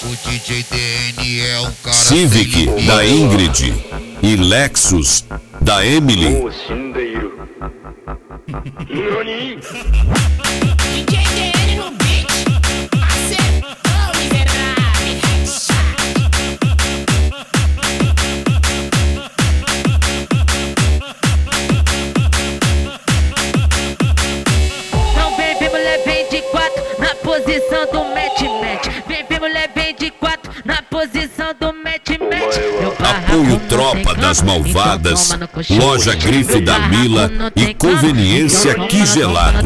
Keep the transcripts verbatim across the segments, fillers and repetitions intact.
O D J D N é um cara Civic da Ingrid e Lexus da Emily. D J D N no beat, acertou miserável, headshot. Então vem, vem mulher, vem de quatro na posição do match-match. Vem, vem mulher, vem de quatro na posição do match-match. Apoio Tropa das Malvadas, Loja Grife da Mila e Conveniência Quigelado.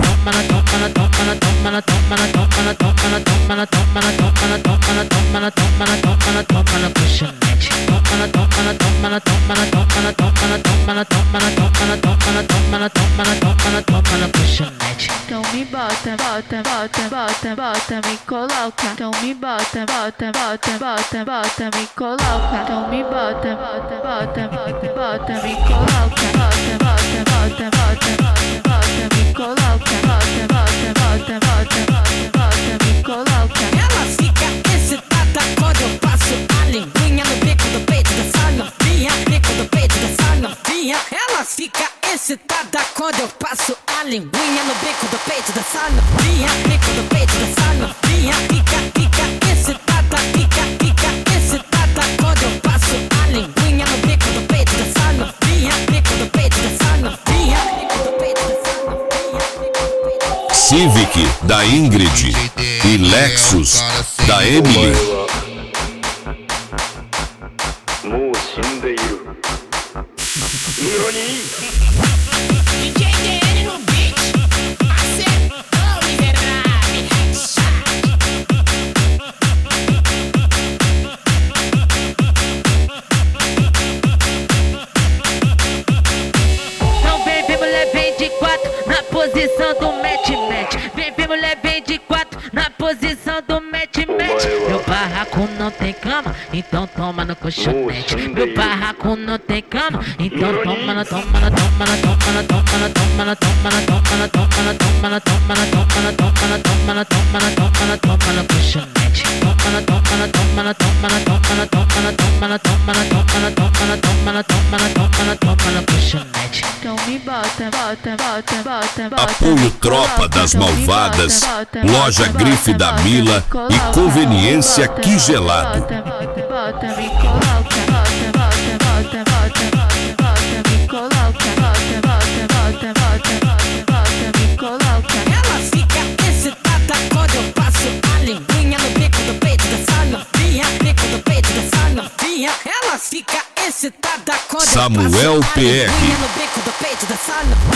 Então me bota, bota, bota, bota, bota, me coloca. Então me bota, bota, bota, bota, bota, me coloca. Então me bota, bota, bota, bota, bota, me coloca. Bota, bota, bota, bota, bota, bota, me coloca. Bota, bota, bota, bota, bota, bota, me coloca. Ela fica excitada quando eu passo a linguinha no bico do peito dessa novinha, bico do peito dessa novinha. Ela fica excitada quando eu passo a linguinha no bico do peito dessa novinha, bico do peito dessa novinha. Fica, fica excitada, fica, fica excitada quando eu passo a linguinha no bico do peito dessa novinha, bico do peito dessa novinha, bico do peito dessa novinha, bico do peito. Civic da Ingrid e Lexus da Emily. D J D N no beat, acertou miserável, headshot. Então vem, vem mulher, vem de quatro na posição do match-match. Vem, vem mulher, vem de quatro na posição do match-match. Meu barraco não tem cama, então toma no colchonete. Meu barraco não tem cama, então toma na, toma na, toma na, toma na, toma na, toma na, toma na, toma na, toma na, toma na, toma na, toma na, toma na, toma na, toma na, toma na, toma na colchonete. Toma na, toma na, toma na, toma na, toma na, toma na, toma na, toma na, toma na, toma na, toma na, toma na, toma na, toma na colchonete. Então me bota, bota, bota, bota, bota. Apoio Tropa das Malvadas, Loja Grife da Mila e Conveniência Quigelado. Bota, bota, bota, me coloca. Bota, bota, bota, bota, bota, bota, me coloca. Bota, bota, bota, bota, bota, bota, me coloca. Ela fica excitada quando eu passo a linguinha no bico do peito dessa novinha, bico do peito dessa novinha. Ela fica excitada quando Samuel eu passo a P R linguinha no bico do peito dessa novinha.